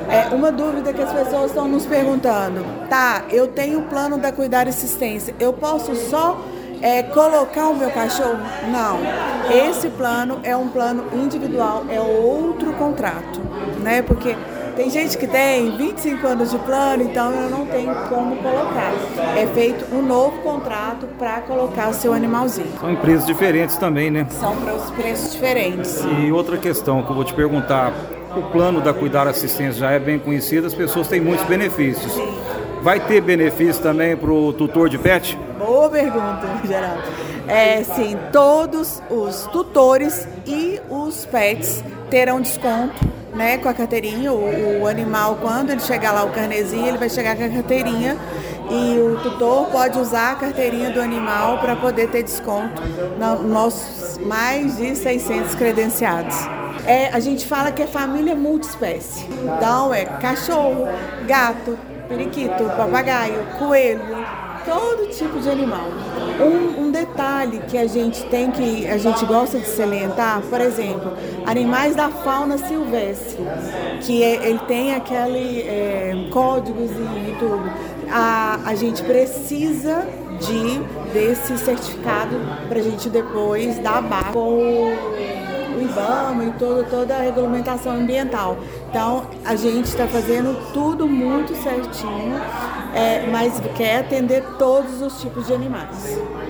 Uma dúvida que as pessoas estão nos perguntando, tá, eu tenho o plano da Cuidar Assistência, eu posso só colocar o meu cachorro? Não, esse plano é um plano individual, é outro contrato, né? Porque tem gente que tem 25 anos de plano, então eu não tenho como colocar. É feito um novo contrato para colocar o seu animalzinho. São empresas diferentes também, né? São preços diferentes. E outra questão que eu vou te perguntar, o plano da Cuidar Assistência já é bem conhecido, as pessoas têm muitos benefícios. Sim. Vai ter benefício também para o tutor de pet? Boa pergunta, Geraldo. Sim, todos os tutores e os pets terão desconto, né, com a carteirinha. O animal, quando ele chegar lá, o carnezinho, ele vai chegar com a carteirinha e o tutor pode usar a carteirinha do animal para poder ter desconto nos nossos mais de 600 credenciados. A gente fala que é família multiespécie. Então é cachorro, gato, periquito, papagaio, coelho, todo tipo de animal. Um detalhe que a gente gosta de salientar, por exemplo, animais da fauna silvestre, que ele tem aquele códigozinho e tudo. A gente precisa desse certificado para a gente depois dar base com o IBAMA e toda a regulamentação ambiental. Então, a gente está fazendo tudo muito certinho, mas quer atender todos os tipos de animais.